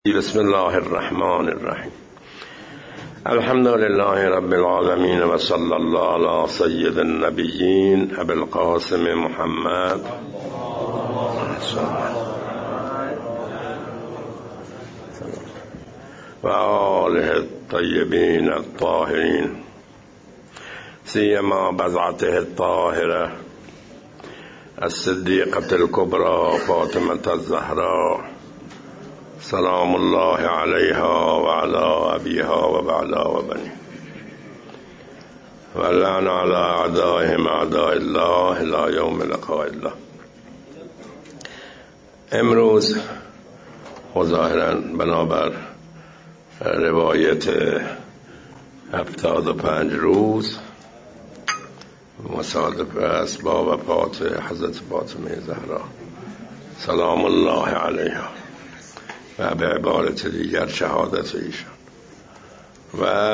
بسم الله الرحمن الرحیم. الحمد لله رب العالمین و صلی الله علی سید النبیین ابی القاسم محمد و آله الطیبین الطاهرین سیما بضعته الطاهره الصدیقة الكبرى فاطمة الزهراء سلام الله علیها و علی ابیها و بعلا و بنی و لعن علی اعدائهم اعداء الله الی یوم لقاء الله. امروز ظاهرا بنابر روایت 75 روز مصادف است با وفات حضرت فاطمه زهرا سلام الله علیها و به عبارت دیگر شهادت ایشان. و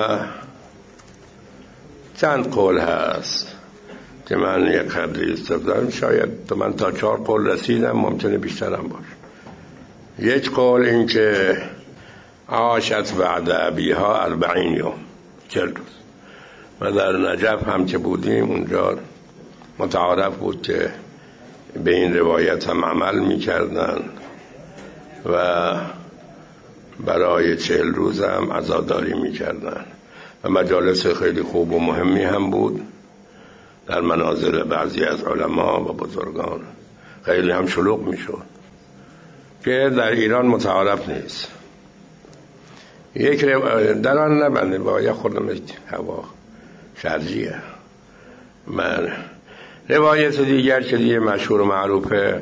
چند قول هست که من یک خبری استفدام، شاید من تا 4 قول رسیدم، ممکنه بیشترم باشه. یک قول این که عاشت بعد ابیها 40 یوم 40 روز و در نجف هم که بودیم اونجا متعارف بود که به این روایت هم عمل میکردن و برای 40 روز هم عزاداری میکردن و مجالس خیلی خوب و مهمی هم بود در منازل بعضی از علما و بزرگان، خیلی هم شلوغ میشد که در ایران متعارف نیست. یک در آن نبنده با یک خودم هوا شرجیه. من روایت دیگر که دیگه مشهور و معروفه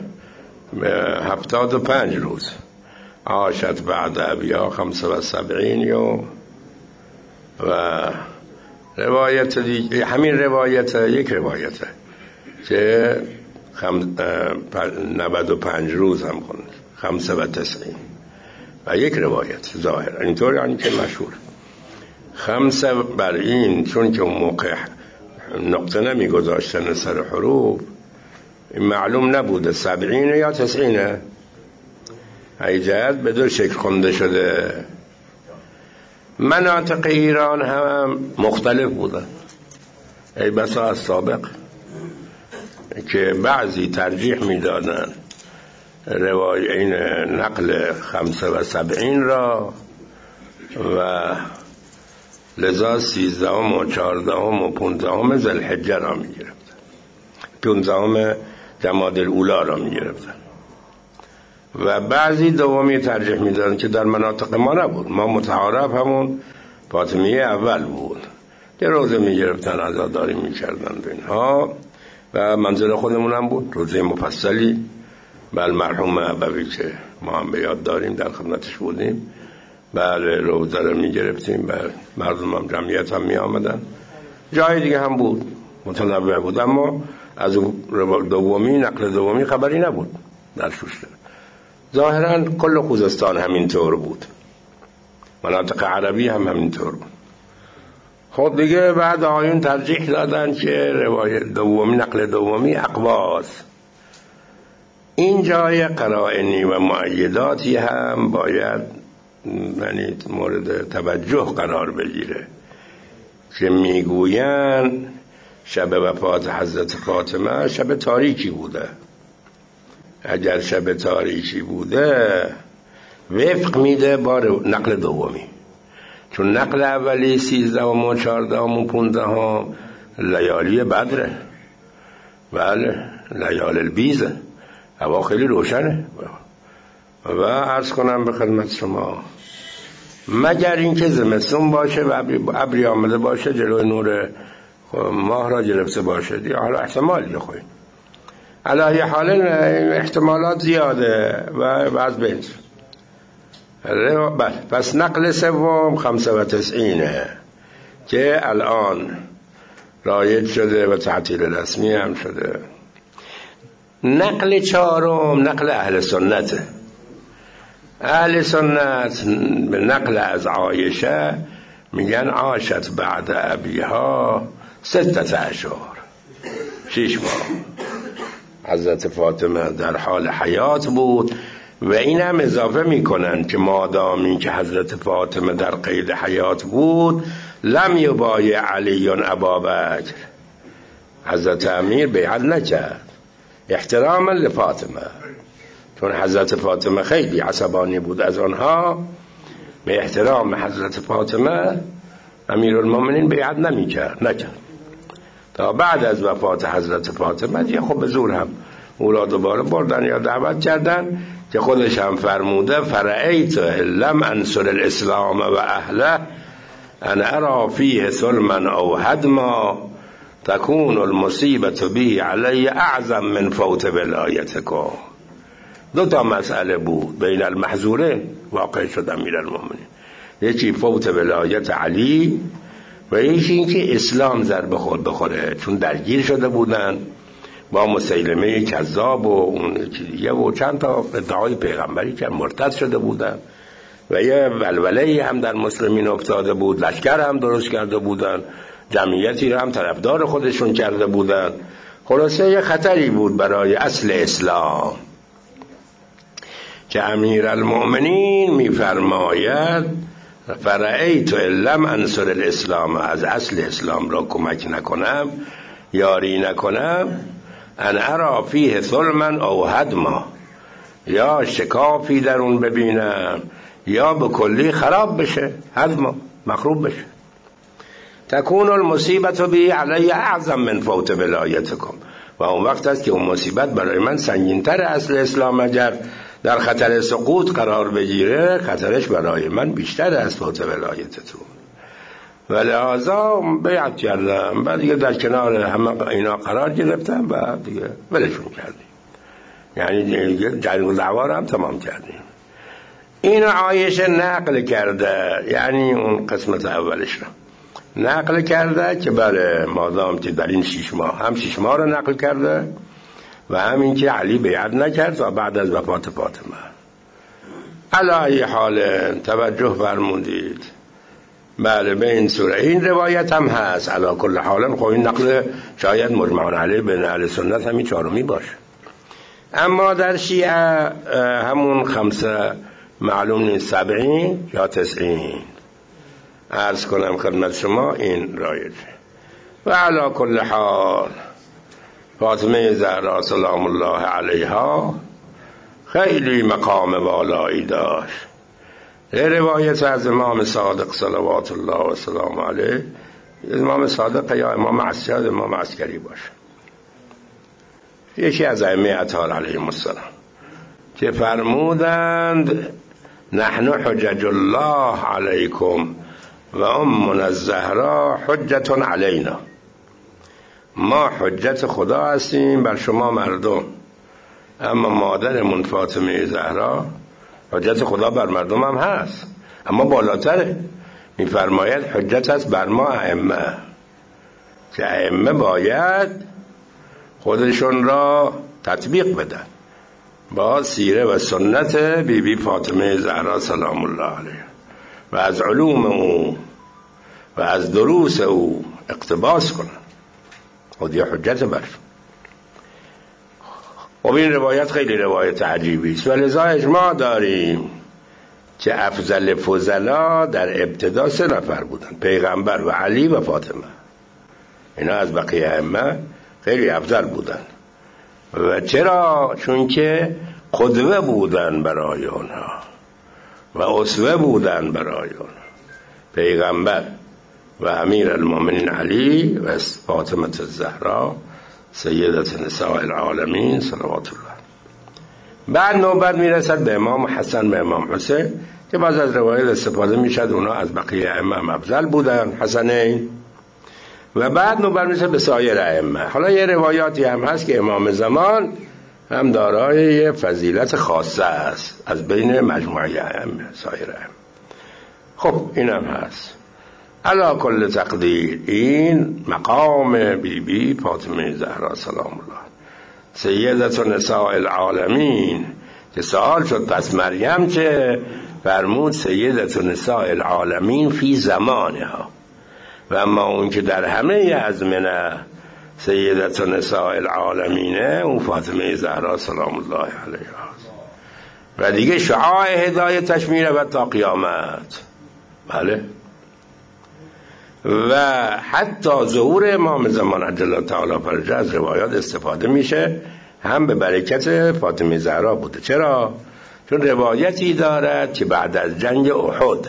75 روز عاشت بعد ابیها 75 یوم و روایت دیگه همین روایت یک روایته که 95 روز هم خوند 95 و یک روایت ظاهر اینطور یعنی که مشهور 5 بر این، چون که اون موقع نقطه نمی گذاشتن سر حروف معلوم نبوده 70 یا 90 ایجاد به 2 شکل خونده شده. مناطق ایران هم مختلف بودن، ای بسا از سابق که بعضی ترجیح میدادن این نقل 75 را و لذا 13 و 14 و 15 ذوالحجه را میگرفتن، 15 جمادی الاولی را میگرفتن و بعضی دومی ترجیح میدادن که در مناطق ما نبود، ما متعارف همون فاطمیه اول بود که روزه میگرفتن، عزاداری میکردن اینها و منزل خودمون هم بود روزه مفصلی. بل مرحوم ابوی که ما هم به یاد داریم در خدمتش بودیم، بله روزه رو میگرفتیم و مردم هم جمعیت هم میآمدن. جای دیگه هم بود متنوع بود، اما از دومی نقل دومی خبری نبود در شوشتر. ظاهرا کل خوزستان همینطور بود، مناطق عربی هم همینطور بود. خود دیگه بعد آیون ترجیح دادن که روایت دومی نقل دومی اقواس. این جای قرائنی و مؤیداتی هم باید یعنی مورد توجه قرار بگیره که میگوین شب وفات حضرت فاطمه شب تاریکی بوده. اگر شب تاریکی بوده وفق میده با نقل دومی، چون نقل اولی 13 و 14 و 15 لیالی بدره، بله لیال البیزه، هوا خیلی روشنه. و عرض کنم به خدمت شما مگر اینکه زمستون باشه و ابری آمده باشه جلوی نور ماه را گرفته باشه دیگه، حالا احتمال بخوید علی حال احتمالات زیاده و از بین. پس نقل سوم 95 که الان رایج شده و تعطیل رسمی هم شده. نقل 4 نقل اهل سنته. اهل سنت به نقل از عایشه میگن عاشت بعد ابیها 16 6 ماه. حضرت فاطمه در حال حیات بود و این هم اضافه میکنن که مادامی که حضرت فاطمه در قید حیات بود لم یبایع علی ابابکر، حضرت امیر بیعت نکرد احتراما لفاطمه، چون حضرت فاطمه خیلی عصبانی بود از آنها، به احترام حضرت فاطمه امیرالمومنین بیعت نکرد تا بعد از وفات حضرت فاطمه دیگه خب به زور هم او را دوباره بردن یا دعوت کردن که خودش هم فرموده فرأیت لم انصر الاسلام و اهله انا ارى فیه ظلما او هدما تكون المصیبة به علی اعظم من فوت ولایتکم. دو تا مسئله بود بین المحظورین واقع شد امیرالمومنین، یکی فوت ولایت علی و یکی اینکه اسلام ضربه خود بخوره، چون درگیر شده بودن با مسیلمه کذاب و اون دیگه و چند تا ادعای پیغمبری که مرتد شده بودن و یه ولوله هم در مسلمین افتاده بود، لشکر هم درست کرده بودن، جمعیتی هم طرفدار خودشون کرده بودن، خلاصه یه خطری بود برای اصل اسلام که امیرالمومنین میفرماید فرأیت لم انصر الاسلام، از اصل اسلام را کمک نکنم یاری نکنم، ان ارى فیه ظلما او هدما، یا شکافی در اون ببینم یا به کلی خراب بشه، هدما مخروب بشه، تکون المصیبة به علی اعظم من فوت ولایتکم، و اون وقت است که اون مصیبت برای من سنگین‌تر اصل اسلام اگر در خطر سقوط قرار بگیره خطرش برای من بیشتر از فوت ولایتتون. و لحاظا بیعت کردم، بعد دیگه در کنار همه اینا قرار گرفتم و دیگه ولشون کردیم، یعنی دیگه جنگ و دعوا هم تمام کردیم. اینو عایشه نقل کرده، یعنی اون قسمت اولش رو نقل کرده که بله مادام که در این 6 ماه هم 6 ماه رو نقل کرده و همین که علی بیعت نکرد و بعد از وفات فاطمه. علی حال توجه فرمودید، بله به این صورت این روایت هم هست. علی کل حال خب این نقل شاید مجمع علیه بین اهل سنت همین چهارمی باشه، اما در شیعه همون 5 معلوم نیست 70 یا 90 عرض کنم خدمت شما این رایجه. و علی کل حال فاطمه زهرا سلام الله علیها خیلی مقام والایی داشت. روایت از امام صادق صلوات الله و سلام علیه، امام صادق یا امام عسکری، امام عسکری باشه، یکی از ائمه اطهار علیهم السلام، که فرمودند نحن حجج الله علیکم و امنا الزهرا حجت علینا، ما حجت خدا هستیم بر شما مردم، اما مادرمون فاطمه زهرا حجت خدا بر مردم هم هست، اما بالاتره، میفرماید حجت هست بر ما ائمه، که ائمه باید خودشون را تطبیق بدن با سیره و سنت بیبی فاطمه زهرا سلام الله علیها و از علوم او و از دروس او اقتباس کنن، خودی حجت برشون. و این روایت خیلی روایت عجیبی است و لذا اجماع داریم که افضل فضلا در ابتدا 3 نفر بودن، پیغمبر و علی و فاطمه، اینا از بقیه ائمه خیلی افضل بودن. و چرا؟ چون که قدوه بودن برای اونها و اسوه بودن برای اونها، پیغمبر و امیرالمومنین علی و فاطمه الزهرا سیدت نساء العالمین صلوات الله. بعد نوبت میرسد به امام حسن و امام حسین که باز از روایت استفاده میشد اونا از بقیه ائمه افضل بودن، حسنین. و بعد نوبت میرسد به سایر ائمه. حالا یه روایاتی هم هست که امام زمان هم دارای فضیلت خاصه است از بین مجموعه ائمه، سایر ائمه. خب این هم هست. علی کل تقدیر این مقام بیبی فاطمه زهرا سلام الله سیدت نساء العالمین که سوال شد پس مریم چه؟ فرمود سیدت نساء العالمین فی زمانها، و اما اون که در همه ازمنه سیدت نساء العالمینه اون فاطمه زهرا سلام الله علیها. و دیگه شعاع هدایتش میره و تا قیامت. بله. و حتی ظهور امام زمان عجل الله تعالی فرجه از روایات استفاده میشه، هم به برکت فاطمه زهرا بوده. چرا؟ چون روایتی دارد که بعد از جنگ احد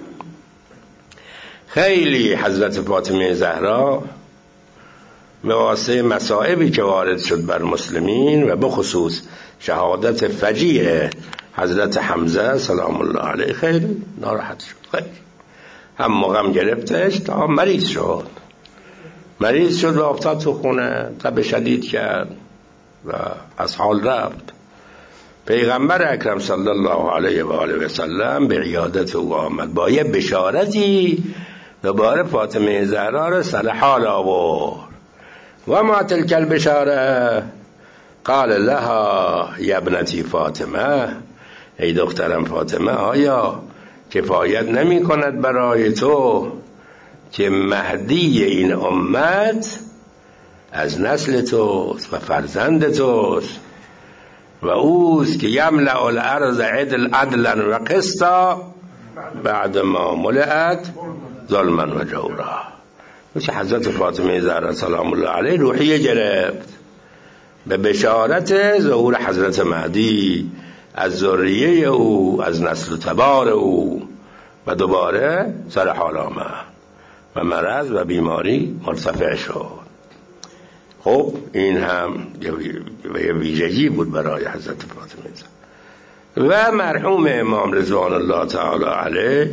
خیلی حضرت فاطمه زهرا به واسطه مصائبی که وارد شد بر مسلمین و بخصوص شهادت فجیع حضرت حمزه سلام الله علیه خیلی ناراحت شد. خیلی هم غم گرفتش تا مریض شد و افتاد تو خونه، تب شدید کرد و از حال رفت. پیغمبر اکرم صلی الله علیه و آله و سلم به عیادت او آمد با یه بشارتی، دوباره فاطمه زهرا را سر حال آورد. و ما تلک البشاره قال لها یا ابنتی فاطمه، ای دخترم فاطمه، آیا کفایت نمی کند برای تو که مهدی این امت از نسل توست و فرزند توست و اوست که یملأ الارض عدلا و قسطا بعد ما ملئت ظلما و جورا. چه حضرت فاطمه زهرا سلام الله علیه روحیه گرفت به بشارت ظهور حضرت مهدی از ذریه او، از نسل تبار او، و دوباره سر حال آمد و مرض و بیماری مرتفع شد. خب این هم یه ویژگی بود برای حضرت فاطمه زهرا. و مرحوم امام رضوان الله تعالی علیه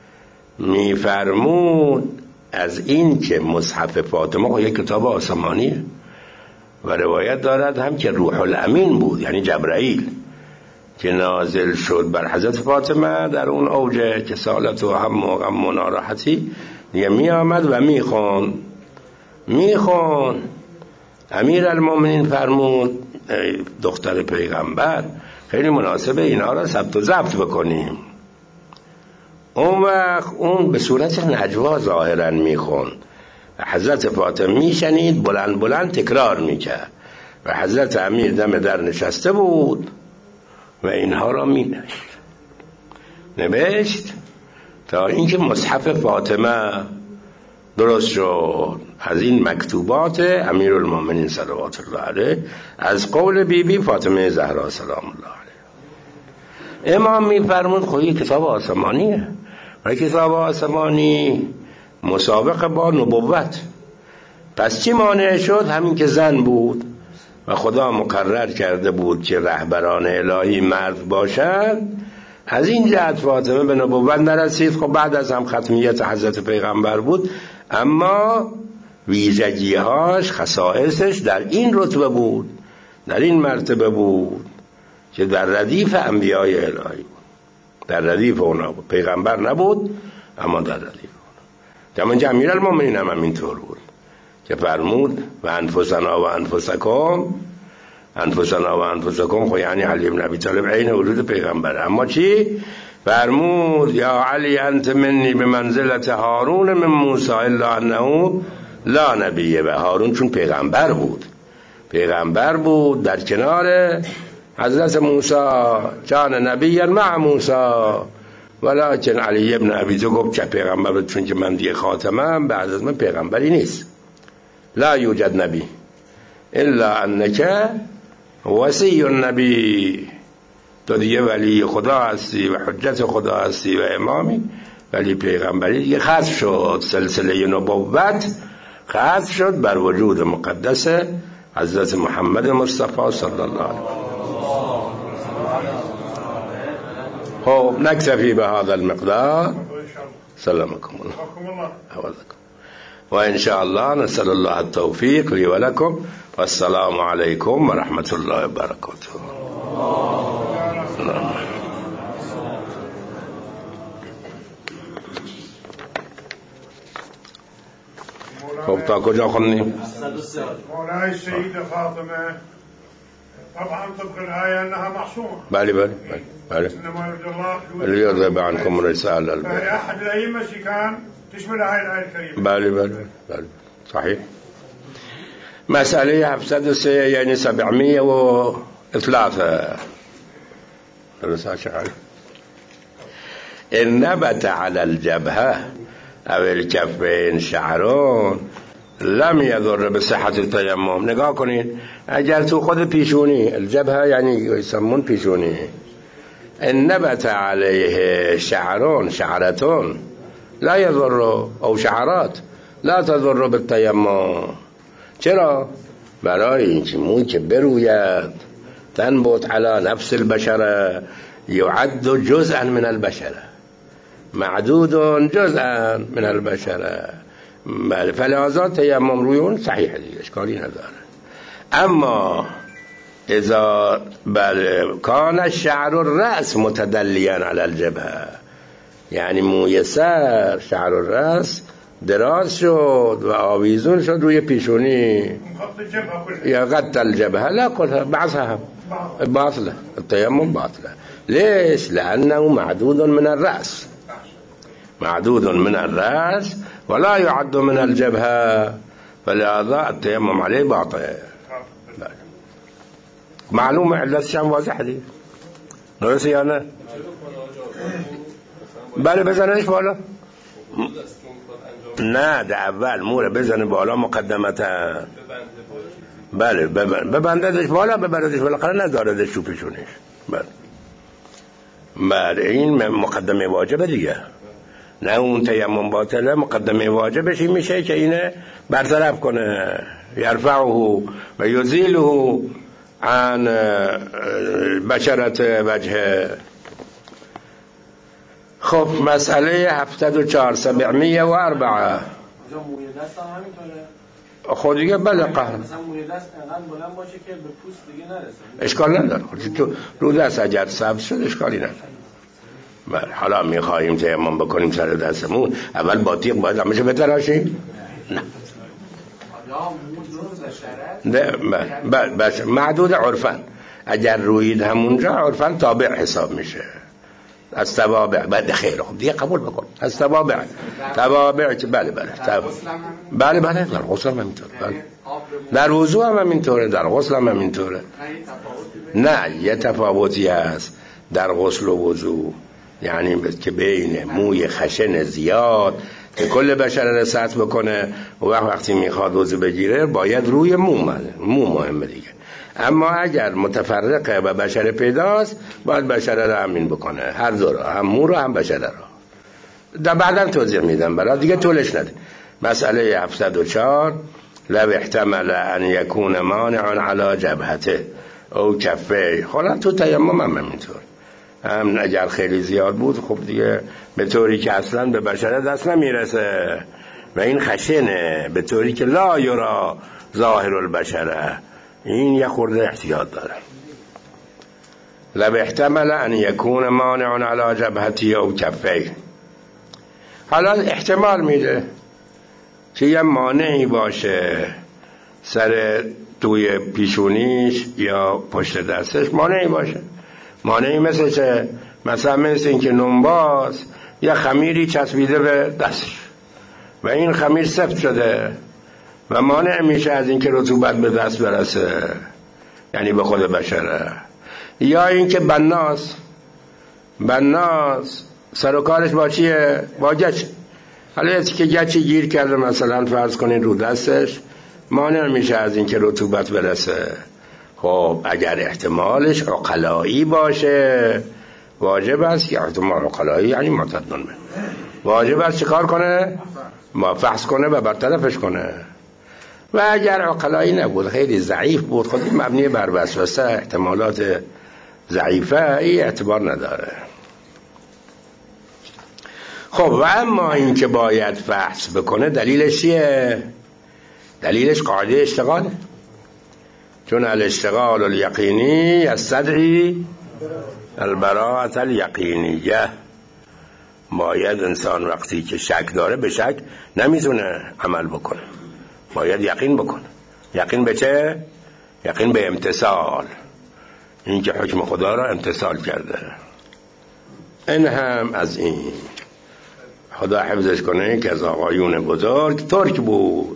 میفرمود از این که مصحف فاطمه یک کتاب آسمانیه و روایت دارد هم که روح الامین بود، یعنی جبرائیل که نازل شد بر حضرت فاطمه در اون اوج کسالت و هم و غم و ناراحتی، دیگه می آمد و میخون. امیر المومنین فرمود دختر پیغمبر خیلی مناسبه اینا را ثبت و ضبط بکنیم. اون وقت اون به صورت نجوا ظاهرا میخون و حضرت فاطمه میشنید، بلند بلند تکرار میکرد و حضرت امیر دم در نشسته بود و اینها را نوشت تا اینکه مصحف فاطمه درست شد. از این مکتوبات امیرالمومنین صلوات الله علیه از قول بیبی فاطمه زهرا سلام الله علیه. امام میفرمود خب این کتاب آسمانیه و کتاب آسمانی مسابقه با نبوت، پس چی مانع شد؟ همین که زن بود و خدا مقرر کرده بود که رهبران الهی مرد باشد، از این جهت فاطمه به نبوت نرسید. خب بعد از هم ختمیت حضرت پیغمبر بود، اما ویژگی‌هاش، خصائصش در این رتبه بود، در این مرتبه بود که در ردیف انبیای الهی بود، در ردیف اونا بود. پیغمبر نبود اما در ردیف اونا. همونجا امیرالمومنین هم اینطور بود که فرمود و انفسنا و انفسکم خو یعنی علی بن ابی طالب عین وجود پیغمبر. اما چی؟ فرمود یا علی انت منی به منزلت هارون من موسی الا انه لا نبیه. و هارون چون پیغمبر بود در کنار حضرت موسی، کان نبیا مع موسی، ولکن علی ابن ابی طالب گفت که پیغمبر بود چون که من دیگه خاتمم، بعد از من پیغمبری نیست. لا یوجد نبی الا انک وصی النبی، تو دیگه ولی خدا هستی و حجت خدا هستی و امامی، ولی پیغمبری دیگه ختم شد. سلسله نبوت ختم شد بر وجود مقدس حضرت محمد مصطفی صلی الله علیه و خب نکتفی به هذا المقدار. سلامكم الله حفظكم وإن شاء الله نسأل الله التوفيق لي ولكم والسلام عليكم ورحمة الله وبركاته. خب تا کجا خوندیم؟ مولاي السيدة فاطمة طبعا طبق الآية أنها معصومة. بله إنما يرضى الله ليذهب عنكم الرسالة. فهي أحد الأئمة كان تشمل هاي الآية الكريمة. بله صحيح. مسألة 703 يعني 703 درست شغال ان نبت على الجبهه او الكفين شعرون لم يضر بصحت التیمم. نگاه کنید اگر تو خود پیشونی، الجبهه یعنی یسمون پیشونی، ان نبت عليه شعرون شعرتون لا يضر او شعرات لا تضر بالتیمم. چرا؟ برای اینکه موی که بروید تنبت على نفس البشره يعد جزءا من البشره معدود جزءا من البشره. فلذا تیمم روی اون صحیح دیگه اشکالی نداره. اما اذا کان الشعر الراس متدلیا علی الجبهه، یعنی موی سر شعر الراس دراز شد و آویزون شد روی پیشونی یا قد الجبهه لا قلها بعضها باطله التيمم باطله. ليش؟ لأنه معدود من الرأس، معدود من الرأس ولا يعد من الجبهة، فلهذا التيمم عليه باطل. معلومة علة الشام واضح دي نرسي أنا بله بزنش بالا نه ده اول موره بزنه بالا مقدمتا بله ببنددش بالا ببردش بالا قرار نداردش تو پیشونش. بله این مقدمه واجبه دیگه، نه اون تیمم باطله. مقدمه واجبش این میشه که اینه برطرف کنه، یرفعه و یزیله عن بشرت وجهه. خب مسئله 74 704 خود دیگه بله قهر مثلا موی دست انقدر بلند باشه که به پوست دیگه نرسه اشکال نداره. تو رو دست اگر سبز شد اشکالی نداره. بله حالا میخواییم تیمم بکنیم سر دستمون اول با تیغ باید همشه بتراشیم؟ نه بله معدود عرفن. اگر روید همونجا عرفن تابع حساب میشه از توابع. بعد خیر خب دیگه قبول بکن از توابع بله در غسل هم همینطوره، در وضو هم همینطوره، در غسل هم همینطوره. نه یه تفاوتی هست در غسل و وضو، یعنی که بین موی خشن زیاد که کل بشره را سطح بکنه و وقتی میخواد وضو بگیره باید روی مو مهمه دیگه. اما اگر متفرقه و بشره پیداست باید بشره را همین بکنه، هر دو را، هم مو را هم بشره را. در بعدم توضیح میدم برای دیگه طولش نده. مسئله 704 لو احتمل ان یکون مانع علی جبهته او کفه. حالا تو تیمم هم همینطور، هم اگر خیلی زیاد بود خب دیگه به طوری که اصلا به بشره دست نمیرسه و این خشنه به طوری که لا یرا ظاهر البشره، این یه خورده احتیاط داره. لو احتمل ان یکون مانع علی جبهتی او کفه. حالا احتمال میده که یه مانعی باشه سر توی پیشونیش یا پشت دستش، مانعی باشه. مانعی مثل این که نونباز یه خمیری چسبیده به دستش و این خمیر سفت شده و مانع میشه از اینکه رطوبت به دست برسه، یعنی به خود بشره. یا اینکه بناس سر و کارش با چیه؟ با گچ. حالا یکی که گچی گیر کرده مثلا فرض کنین رو دستش، مانع میشه از اینکه رطوبت برسه. خب اگر احتمالش عقلایی باشه واجب است که احتمال عقلایی یعنی معتدن واجب است چه کار کنه؟ فحص کنه و برطرفش کنه. و اگر عقلایی نبود خیلی ضعیف بود، خودی مبنی بر وسوسه، احتمالات ضعیفه، این اعتبار نداره. خب و اما این که باید فحص بکنه دلیلش چیه؟ دلیلش قاعده اشتغاله، چون الاشتغال الیقینی یستدعی البراءة الیقینیه. باید انسان وقتی که شک داره به شک نمیتونه عمل بکنه، باید یقین بکنه. یقین به چه؟ یقین به امتثال، این که حکم خدا را امتثال کرده. این هم از این خدا حفظش کنه که از آقایون بزرگ ترک بود،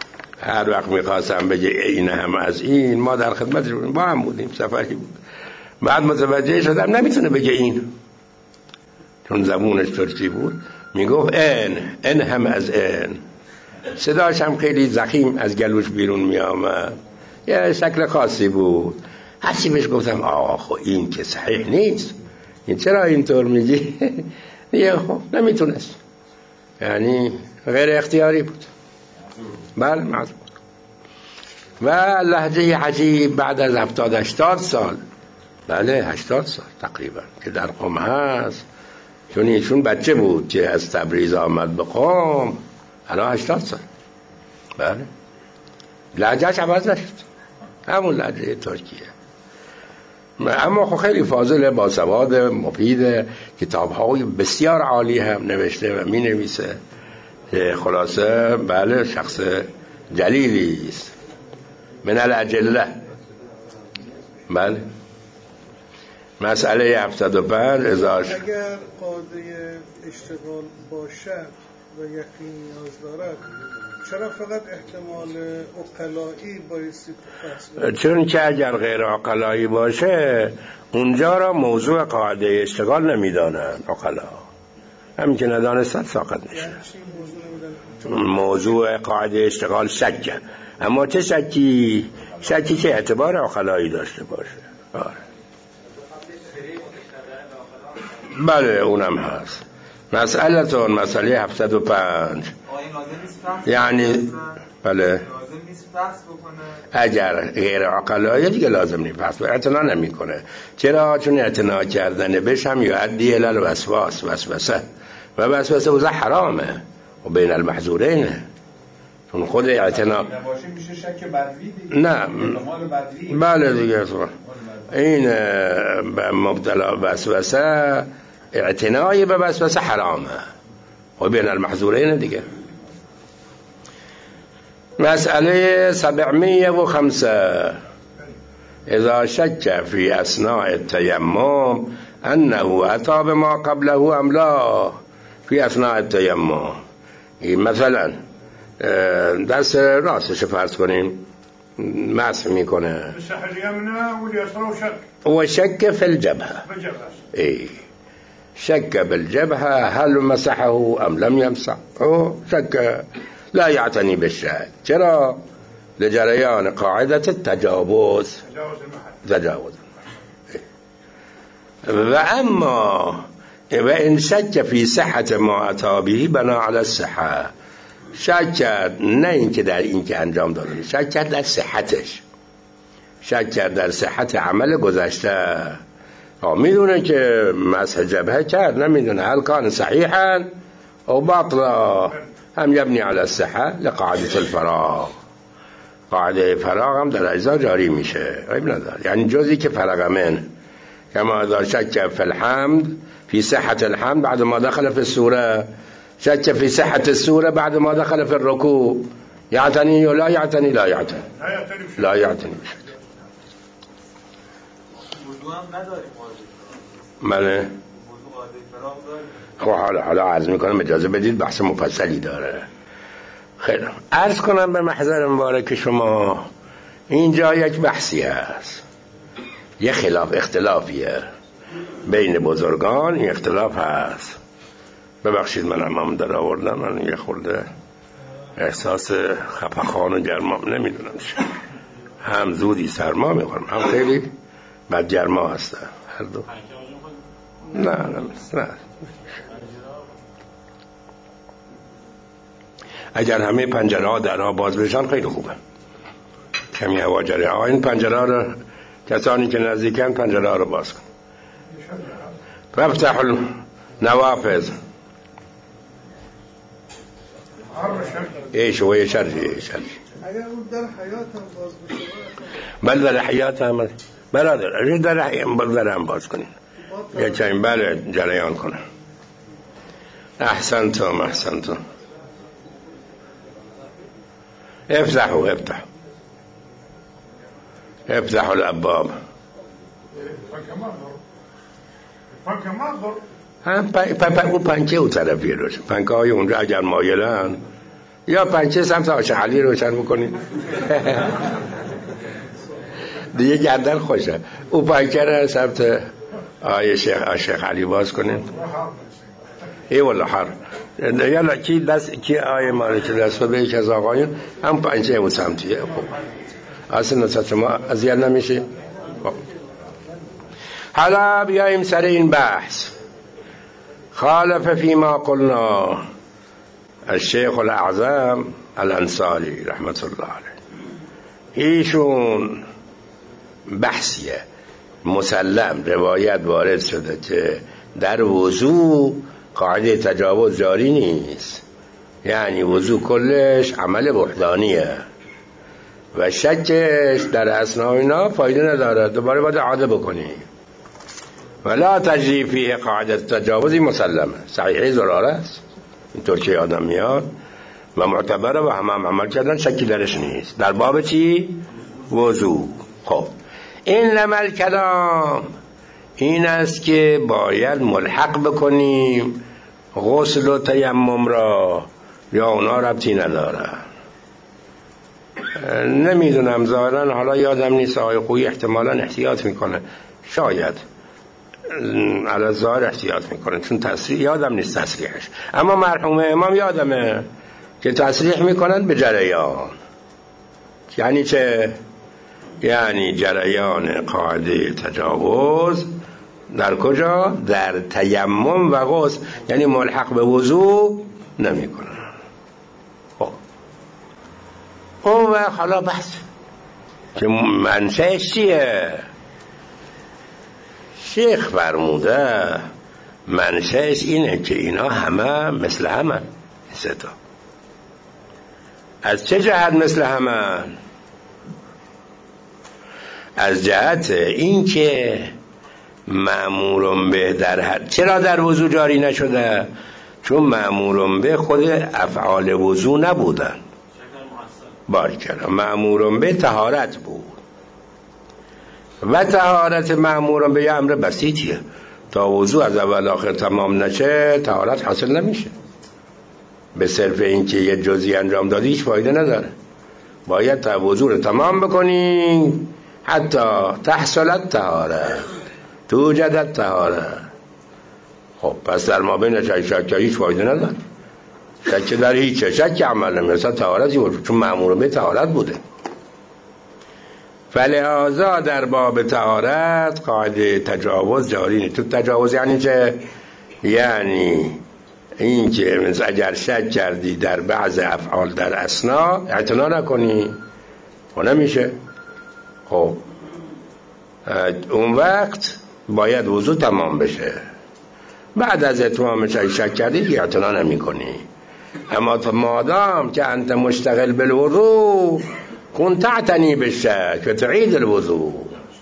هر وقت میخواستم بگه این هم از این، ما در خدمتش بودیم، با هم بودیم، سفری بود، بعد متوجه شدم نمیتونه بگه این، چون زبونش ترکی بود. میگفت این هم از این، صداش هم خیلی ضخیم از گلوش بیرون میامد، یه شکل خاصی بود. هرچی بهش گفتم آخو این که صحیح نیست، این چرا اینطور میگی؟ دیگه خب نمیتونست، یعنی غیر اختیاری بود. بله معذور. و لهجه عجیب بعد از 70-80 سال، بله 80 سال تقریبا که در قم هست، چون ایشون بچه بود که از تبریز آمد به قم، الان 80 سال. بله لهجهش عوض نشد، همون لهجه ترکیه. اما خب خیلی فاضل، باسواد، مفید، کتاب‌های بسیار عالی هم نوشته و می نویسه. خلاصه بله شخص جلیلی است، من الاجله. بله مسئله 75 ازاش اگر قاعده اشتغال باشد و یقین نیاز دارد، چرا فقط احتمال عقلایی بایستی بحث؟ چون که اگر غیر عقلایی باشه اونجا را موضوع قاعده اشتغال نمیدانن عقلا، همین که ندانستن ساقط میشه. موضوع قاعده اشتغال شکه، اما چه شکی؟ شکی که اعتبار عقلایی داشته باشه. بله اونم هست. مسئله 75 یعنی بله اگر غیر عقلایی دیگه لازم نیست پس اعتنا نمی کنه. چرا؟ چون اعتنا کردن بهش هم یؤدی الی الوسواس، وسوسه، و وسوسه وزه حرامه و بین المحظورین، چون خود اعتنا میشه شک بدوی دیگه. نه بله دیگه این مبتلا وسوسه، اعتنای به وسوسه حرامه و بین المحظورین دیگه. مسئله 705 اذا شک فی اثناء التیمم انه اتی بما قبله ام لا فی اثناء التیمم. مثلا دست راستش فرض کنیم مسح میکنه و شک فی الجبهه، شك بالجبهة هل مسحه أم لم يمسح، شك لا يعتني بالشك. چرا؟ لجريان قاعدة التجاوز، تجاوز. وأما وإن شك في صحة ما أتى به بنا على الصحة، شک نه اینکه در این که انجام داده، شک در صحتش، شک در صحت عمل گذشته. میدونه که مسح جبهه کرد، نمیدونه هل کان صحیحا او باطلا، هم یبنی علی الصحه لقاعده الفراغ. قاعده فراغ هم در اجزا جاری میشه، عیب نداره. یعنی جزی که فرق من کما اذا شک فی الحمد فی صحة الحمد بعد ما دخل في السوره، شك في صحة السوره بعد ما دخل في الركوع، یعتنی و لا یعتنی؟ لا یعتنی، لا یعتنی بشه. بله خب حالا عرض میکنم، اجازه بدید بحث مفصلی داره. خیلی عرض کنم به محضر مبارک شما، اینجا یک بحثی هست، یه اختلافیه بین بزرگان، این اختلاف هست. ببخشید من هم در آوردم، من یه خورده احساس خفقان و گرما نمیدونم چه، هم زودی سرما میخورم هم خیلی بعد گرما هستن هر دو. نه اگر همه پنجره ها درها باز بشن خیلی خوبه، کمی هوا جاری. این پنجره ها رو کسانی که نزدیکن پنجره ها رو باز کن. فافتح النوافذ ايش هو شرجي اگر اون در حیات هم باز بشه، بل در حیات هم برادر اجید در هم باز کنین یا چند بله جریان کنه. احسنتم افتحوا الابواب. اون پنکه اون طرفی روشن، پنکه های اونجا اگر مایلن، یا پنکه سمت آشغالی روشن بکنین دیگه گردن خوشه. او پایکر سبت آیه شیخ علی باز کنیم. ای والله حر یالا کی آیه مالک دست به یک از آقایون هم پنجه او سمتیه. خب اصلا نصد شما اذیت نمیشه. خب حالا بیاییم سر این بحث. خالف فيما قلنا الشیخ الاعظم الانصاری رحمت الله علیه. ایشون بحثیه مسلم روایت وارد شده که در وضو قاعده تجاوز جاری نیست، یعنی وضو کلش عمل وحدانیه و شکش در اثناء اینا فایده نداره، دوباره باید اعاده بکنی. ولا تجری فیه قاعده تجاوزی مسلمه، صحیحه زراره است، اینطور که آدم میاد و معتبره و همه عمل کردن، شکی درش نیست. در باب چی؟ وضو. خب این عمل کلام این است که باید ملحق بکنیم غسل و تیمم را، یا اونا ربطی نداره. نمیدونم ظاهرا، حالا یادم نیست، آقای خویی احتمالا احتیاط میکنه، شاید علی ظاهر احتیاط میکنه چون تصریح یادم نیست تصریحش، اما مرحوم امام یادمه که تصریح میکنن به جریان. یعنی چه؟ یعنی جریان قاعده تجاوز در کجا؟ در تیمم و غسل، یعنی ملحق به وضو نمی کنن. خب اون وقت حالا بحث که منشأش چیه؟ شیخ فرموده منشأش اینه که اینا همه مثل همه، سه تا. از چه جهت مثل همه؟ از جهت این که مأمورم به در حد. چرا در وضو جاری نشده؟ چون مأمورم به خود افعال وضو نبودن. باریکلا. مأمورم به طهارت بود و طهارت مأمورم به یه امر بسیطیه، تا وضو از اول آخر تمام نشه طهارت حاصل نمیشه. به صرف این که یه جزئی انجام دادی هیچ فایده نداره، باید تا وضو رو تمام بکنی حتی تحصلت طهارت توجدت طهارت. خب پس در ما بین شک هیچ فایده نداره، شک در هیچ شک عمل نمیرسه، طهارتی بود چون مأمور به طهارت بوده. فلهذا در باب طهارت قاعده تجاوز جاری نیست. تو تجاوز یعنی چه؟ یعنی این که اگر شک کردی در بعض افعال در اثنا اعتنا نکنی و نمیشه. خب اون وقت باید وضو تمام بشه، بعد از اتمامش شک کردی اعتنا نمی کنی. اما مادام که انت مشتغل بالوضو کن تعتنی بالشک و تعید الوضو.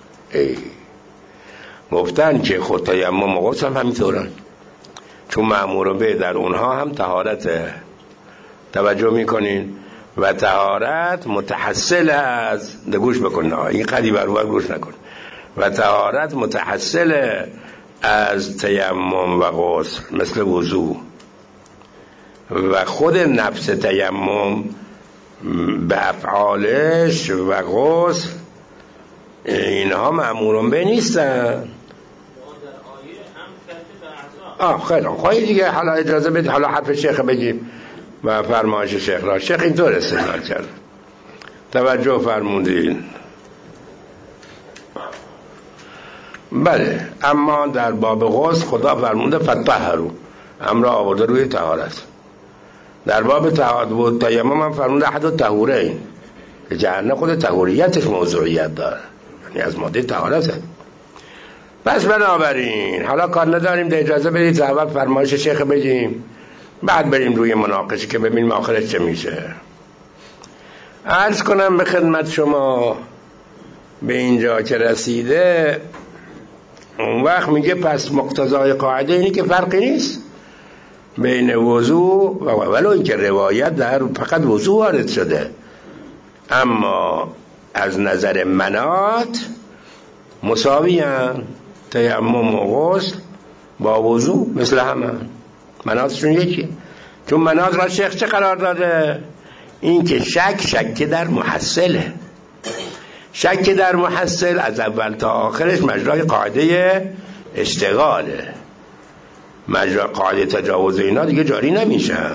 گفتن که خود تیمم و غسل هم همینطورن، چون مأمور به در اونها هم طهارته. توجه میکنین؟ و طهارت متحصل از گوش بکن، این قدی برور گوش نکن. و طهارت متحصل از تیمم و غسل مثل وضو، و خود نفس تیمم به افعالش و غسل اینها مأمورون به نیستن. خیلی خواهی دیگه. حالا اجازه بدید حالا حرف شیخ بگیم و فرمایش شیخ را. شیخ اینطور استدلال کرد، توجه فرمودین. بله، اما در باب غسل خدا فرمونده فطهروا، امر آورده روی طهارت. در باب طهارت و تیمم هم فرمونده احد الطهورین، که جهنم خود طهوریتش موضوعیت داره، یعنی از ماده طهارته. پس بنابراین حالا کار نداریم، ده اجازه بدید اول فرمایش شیخ بگیم، بعد بریم روی مناقشه که ببینیم آخرش چه میشه. عرض کنم به خدمت شما به اینجا که رسیده، اون وقت میگه پس مقتضای قاعده اینی که فرقی نیست بین وضو و ولو اینکه روایت در فقط وضو وارد شده، اما از نظر منات مساوی هم. تیمم و غسل با وضو مثل همه، مناتشون یکی. چون منات را شیخ چه قرار داده؟ این که شک در محصله، شک در محصل از اول تا آخرش مجرای قاعده اشتغاله، مجرای قاعده تجاوز اینا دیگه جاری نمیشن.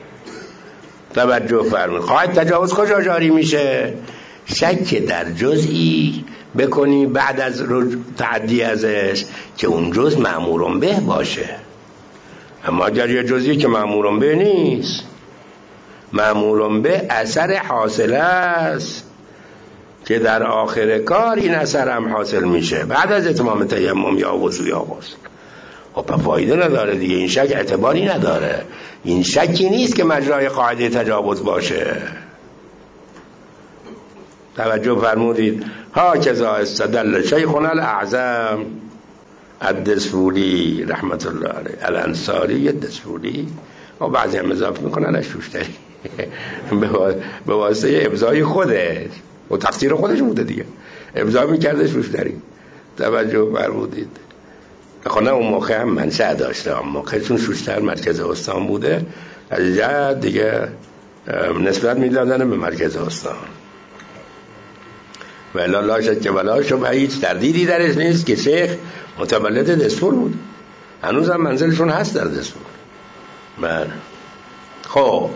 توجه فرمایید. قاعده تجاوز کجا جاری میشه؟ شک در جزئی بکنی بعد از تعدی ازش که اون جز مأمورون به باشه. اما اگر یه جزئی که مأمورون به نیست، مأمورون به اثر حاصل است که در آخر کار این اثر هم حاصل میشه بعد از اتمام تیمم یا وضو یا غسل. خب فایده نداره دیگه، این شک اعتباری نداره. این شکی نیست که مجرای قاعده تجاوز باشه. توجه فرمودید. ها کذا استدل شیخنا الاعظم الدسفولی رحمت الله علیه الانصاری الدسفولی، و بعضی هم اضافه میکنن الشوشتری به واسطه ابزای خودش و تقصیر خودش بوده دیگه، ابزا میکرده شوشتری. توجه فرمودید. خونه اون موقع هم منشأ داشته، اون موقع چون شوشتر مرکز استان بوده از جد دیگه نسبت میدادن به مرکز استان. ولی لا شک ولا شبهه، هیچ تردیدی درش نیست که شیخ متولد دستور بود. هنوز هم منزلشون هست در دستور. من خب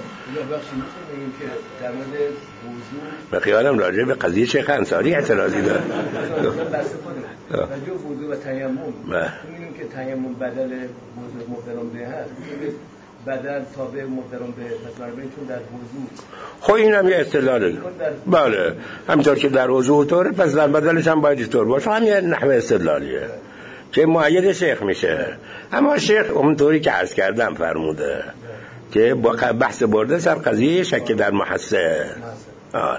به خیالم راجع به قضیه شیخ انصاری اعتراضی داره. راجع وضو و تیمم می‌بینیم که تیمم بدل وضو محترم به هست، بدل تابع محترم به پس چون در وضو. خب این هم یه استدلاله. بله همینطور که در وضو طوره پس در بدلش هم باید طور باشه. هم یه نحوه استدلالیه که مؤید شیخ میشه. اما شیخ اونطوری که عرض کردم فرموده که با بحث برده سر قضیه شک در محصل. آره.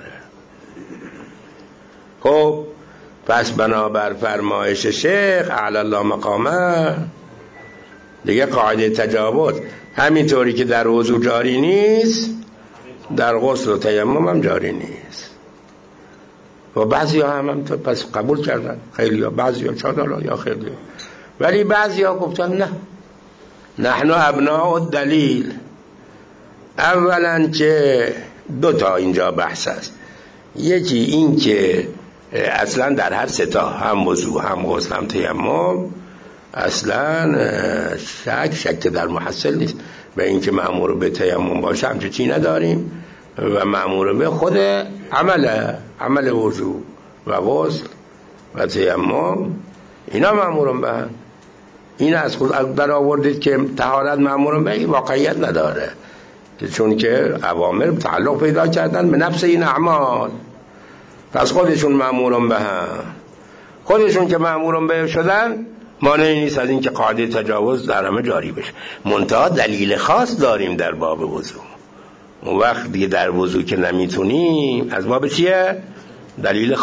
خب پس بنابر فرمایش شیخ اعلی الله مقامه دیگه قاعده تجاوز همینطوری که در وضو جاری نیست در غسل و تیمم هم جاری نیست. و بعضی ها هم پس قبول کردن، خیلی ها، بعضی ها چادر یا خیلی ها. ولی بعضی ها گفتن نه، نحن ابناء الدلیل. اولا که دو تا اینجا بحث است. یکی این که اصلا در هر سه تا هم وضو هم غسل هم تیمم اصلا شک در محصل نیست. به این که مأمور به تیمم باشه همچه چی نداریم و مأمور به خود عمل وضو و غسل و تیمم اینا مأمورن به. این از خود در آوردید که طهارت مأمورن به، این واقعیت نداره، چون که اوامر تعلق پیدا کردن به نفس این اعمال. پس خودشون مأمورن به هم، خودشون که مأمورن به شدن مانعی نیست از این که قاعده تجاوز در همه جاری بشه. منتها دلیل خاص داریم در باب وضو. اون وقت دیگه در وضو که نمیتونیم از باب چیه؟ دلیل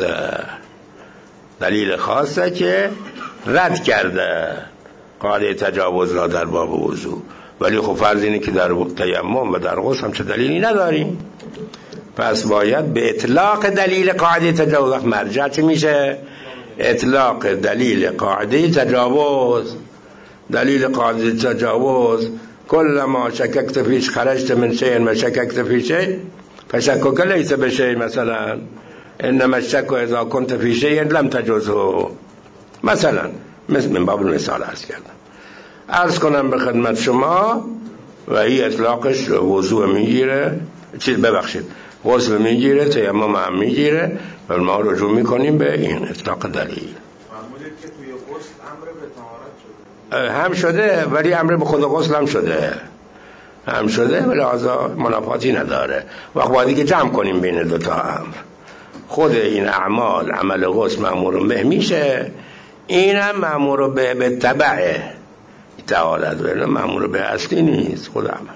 خاصه که رد کرده قاعده تجاوز را در باب وضو. ولی خب فرض اینه که در تیمم و در غسل هم چه دلیلی نداریم، پس باید به اطلاق دلیل قاعده تجاوز. مرجع چه میشه؟ اطلاق دلیل قاعده تجاوز. دلیل قاعده تجاوز کل ما شککت فیش خرجت من شیء و شککت فی شیء فشکک لیس بشیء. مثلا انما الشک اذا كنت فی شیء لم تجوزه. مثلا من باب مثال عرض کنم به خدمت شما و این اطلاقش وضوع میگیره، غسل میگیره، تیمم هم میگیره و ما رجوع میکنیم به این اطلاق دلیل. فرمودید که توی غسل امر به طهارت شده، هم شده ولی امر به خود غسل هم شده ولی لحاظا منافاتی نداره. وقت باید که جمع کنیم بین دوتا امر. خود این اعمال عمل غسل مأمور به میشه، این هم مأمور به تبعه طهارت، ولی مأمور به اصلی نیست خود عمل.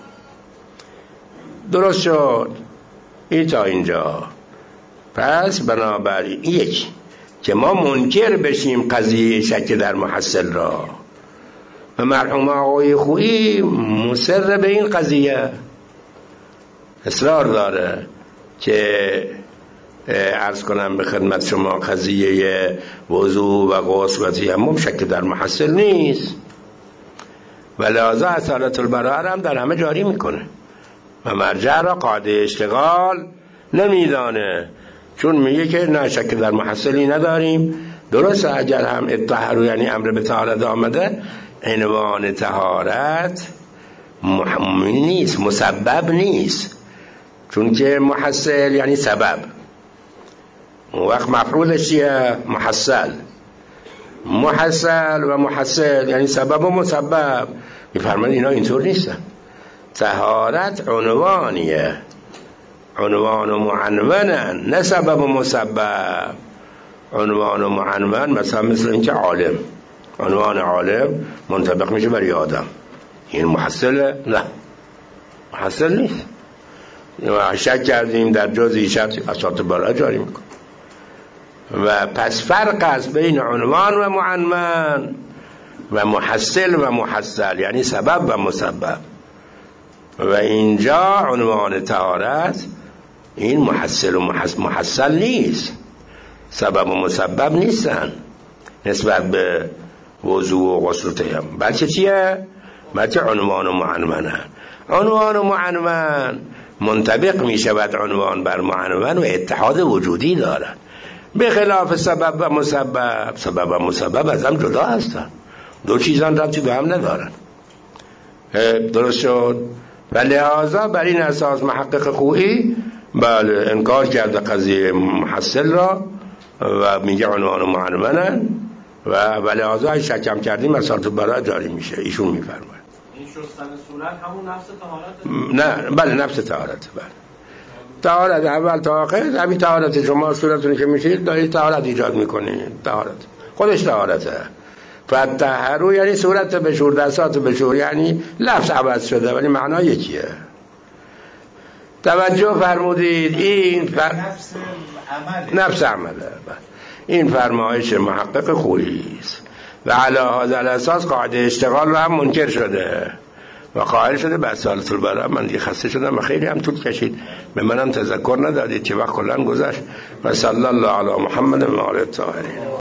درست شد این تا اینجا. پس بنابراین یک که ما منکر بشیم قضیه شک در محصل را و مرحوم آقای خویی مصر به این قضیه اصرار داره که عرض کنم به خدمت شما قضیه وضو و غسل و تیمم شک در محصل نیست و لذا اصالت البراءه هم در همه جاری میکنه و مرجع را قاعده اشتغال نمیدانه چون میگه که نه شک در محصلی نداریم. درسته اگر هم الطهر یعنی امر به طهارت آمده، عنوان طهارت نیست، مسبب نیست، چون که محصل یعنی سبب. وقت مفعولش چیه؟ محصل. محصل و محصل یعنی سبب و مسبب. میفرماید اینا اینطور نیستن. طهارت عنوانیه، عنوان و معنونن، نه سبب و مسبب. عنوان و معنون مثل اینکه عالم، عنوان عالم منطبق میشه برای آدم، این محصله؟ نه، محصل نیست. شک کردیم در جز ایشت اسات بالا جاری میکن. و پس فرق است بین عنوان و معنون و محصل و محصل، یعنی سبب و مسبب. و اینجا عنوان طهارت این محصل و محصل نیست، سبب و مسبب نیستن نسبت به وضو و غسل و تیمم. بلکه چیه؟ بلکه عنوان و معنونه. عنوان و معنون منطبق می شود عنوان بر معنون و اتحاد وجودی دارن، به خلاف سبب و مسبب. سبب و مسبب از هم جدا هستن، دو چیزان ربطی به هم ندارن. درست شد؟ و لحاظا بر این اساس محقق خویی بله انکار کرده قضیه محصل را و میگه عنوان و معنونن و لحاظا شکم کردیم مسائل برای جاری میشه. ایشون میفرماید این شستن صورت همون نفس طهارت؟ نه، بله نفس طهارت. بله طهارت اول تا آخر همین طهارت. شما صورتونی که میشید دارید طهارت ایجاد میکنید، طهارت خودش طهارته. فتحرو یعنی صورت بشور، دستات بشور، یعنی لفظ عوض شده ولی معنا یکیه. توجه فرمودید؟ این نفس عمله. این فرمایش محقق خویی است و علی هذا الاساس قاعده اشتغال رو هم منکر شده و قائل شده به اصالت البراء. من دیگه خسته شدم و خیلی هم طول کشید، به منم تذکر ندادید که وقت کلن گذشت. و صلی الله علی محمد و آله الطاهرین.